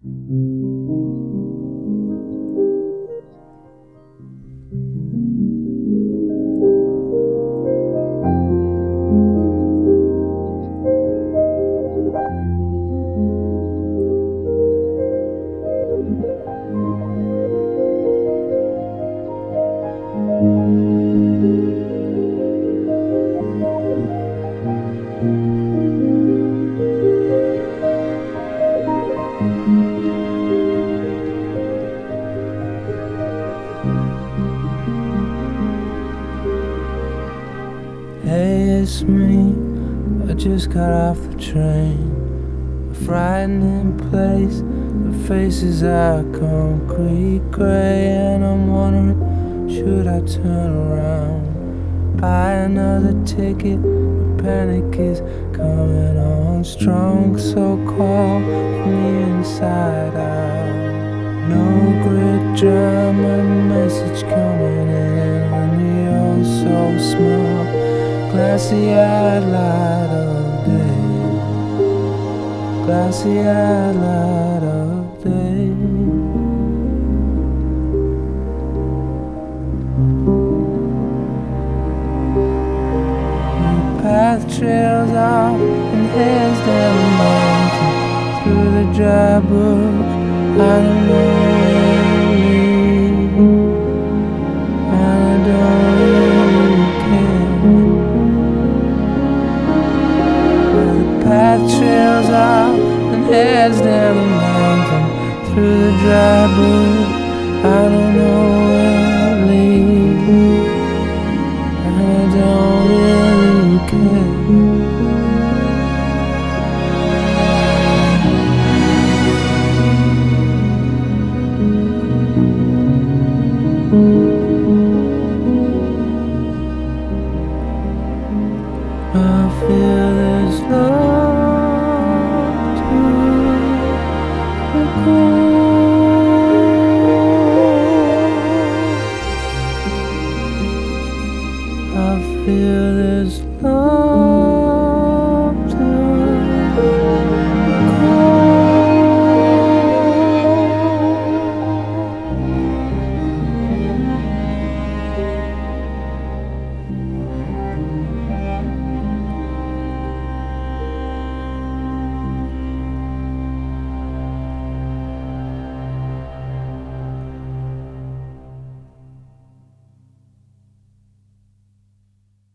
Hey, it's me. I just got off the train. A frightening place. The faces are concrete gray, and I'm wondering, should I turn around? Buy another ticket. The panic is coming on strong, so cold from the inside out. No grid drama, message coming in on the oh so small glassy-eyed light of day, glassy-eyed light of day. The path trails off and heads down the mountain through the dry bush. I don't know where to lead, and I don't really care. Path trails off and heads down the mountain through the dry bush. I don't know where it leads, and I don't really care.